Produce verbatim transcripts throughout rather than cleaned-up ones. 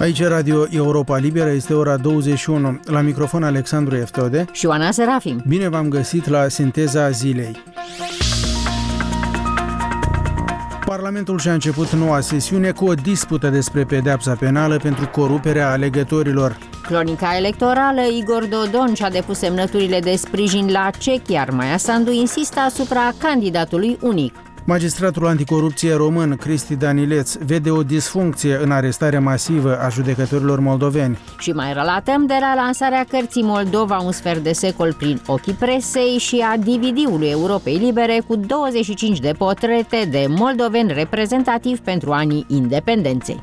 Aici Radio Europa Liberă, este ora douăzeci și unu. La microfon Alexandru Eftode și Oana Serafim. Bine v-am găsit la Sinteza Zilei. Parlamentul și-a început noua sesiune cu o dispută despre pedeapsa penală pentru coruperea alegătorilor. Cronica electorală, Igor Dodon și-a depus semnăturile de sprijin la cec, iar Maia Sandu insistă asupra candidatului unic. Magistratul anticorupție român, Cristi Danileț, vede o disfuncție în arestarea masivă a judecătorilor moldoveni. Și mai relatăm de la lansarea cărții Moldova, un sfert de secol prin ochii presei și a D V D-ului Europei Libere cu douăzeci și cinci de portrete de moldoveni reprezentativi pentru anii independenței.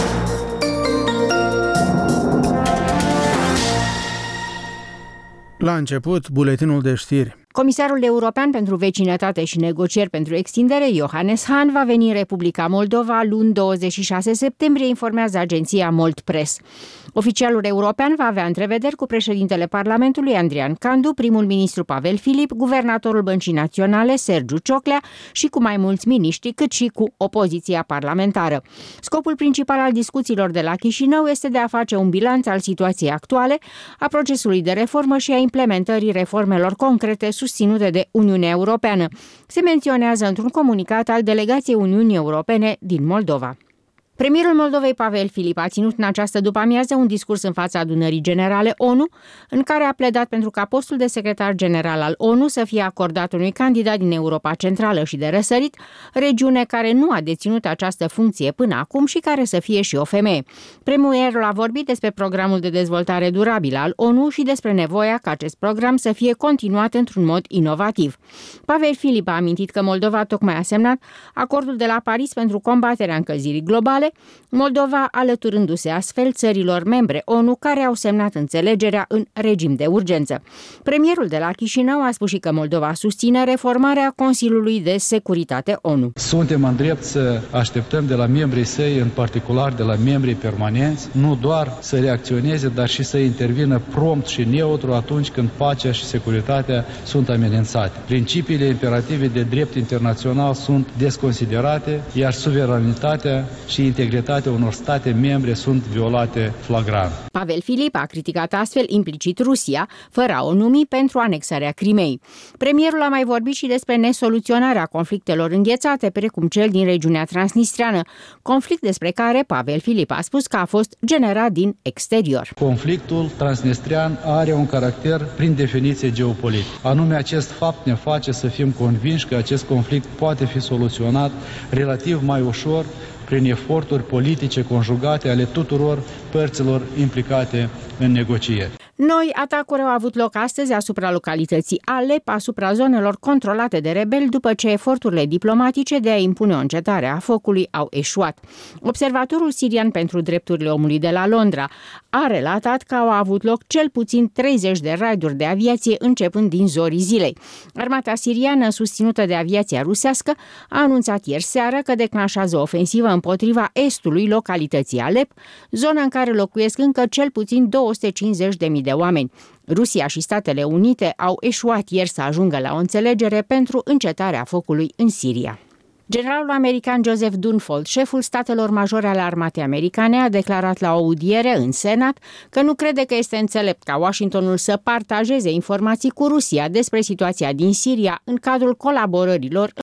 La început, buletinul de știri. Comisarul european pentru vecinătate și negocieri pentru extindere, Johannes Hahn, va veni în Republica Moldova luni douăzeci și șase septembrie, informează agenția Moldpress. Oficialul european va avea întrevederi cu președintele Parlamentului, Andrian Candu, primul ministru Pavel Filip, guvernatorul Băncii Naționale, Sergiu Cioclea, și cu mai mulți miniștri, cât și cu opoziția parlamentară. Scopul principal al discuțiilor de la Chișinău este de a face un bilanț al situației actuale, a procesului de reformă și a implementării reformelor concrete susținute de Uniunea Europeană, se menționează într-un comunicat al delegației Uniunii Europene din Moldova. Premierul Moldovei, Pavel Filip, a ținut în această după-amiază un discurs în fața Adunării Generale O N U, în care a pledat pentru ca postul de secretar general al O N U să fie acordat unui candidat din Europa Centrală și de Răsărit, regiune care nu a deținut această funcție până acum și care să fie și o femeie. Premierul a vorbit despre programul de dezvoltare durabilă al O N U și despre nevoia ca acest program să fie continuat într-un mod inovativ. Pavel Filip a amintit că Moldova tocmai a semnat acordul de la Paris pentru combaterea încălzirii globale, Moldova alăturându-se astfel țărilor membre O N U care au semnat înțelegerea în regim de urgență. Premierul de la Chișinău a spus și că Moldova susține reformarea Consiliului de Securitate O N U. Suntem în drept să așteptăm de la membrii săi, în particular de la membrii permanenți, nu doar să reacționeze, dar și să intervină prompt și neutru atunci când pacea și securitatea sunt amenințate. Principiile imperative de drept internațional sunt desconsiderate, iar suveranitatea și integritatea unor state membre sunt violate flagrant. Pavel Filip a criticat astfel implicit Rusia, fără a o numi, pentru anexarea Crimei. Premierul a mai vorbit și despre nesoluționarea conflictelor înghețate, precum cel din regiunea transnistreană, conflict despre care Pavel Filip a spus că a fost generat din exterior. Conflictul transnistrian are un caracter prin definiție geopolitic. Anume, acest fapt ne face să fim convinși că acest conflict poate fi soluționat relativ mai ușor prin eforturi politice conjugate ale tuturor părților implicate în negocieri. Noi atacuri au avut loc astăzi asupra localității Alep, asupra zonelor controlate de rebeli, după ce eforturile diplomatice de a impune o încetare a focului au eșuat. Observatorul sirian pentru drepturile omului de la Londra a relatat că au avut loc cel puțin treizeci de raiduri de aviație începând din zorii zilei. Armata siriană, susținută de aviația rusească, a anunțat ieri seară că declanșează o ofensivă împotriva estului localității Alep, zona în care locuiesc încă cel puțin două sute cincizeci de mii de oameni. Rusia și Statele Unite au eșuat ieri să ajungă la o înțelegere pentru încetarea focului în Siria. Generalul american Joseph Dunford, șeful statelor majore ale armatei americane, a declarat la o audiere în Senat că nu crede că este înțelept ca Washingtonul să partajeze informații cu Rusia despre situația din Siria în cadrul colaborărilor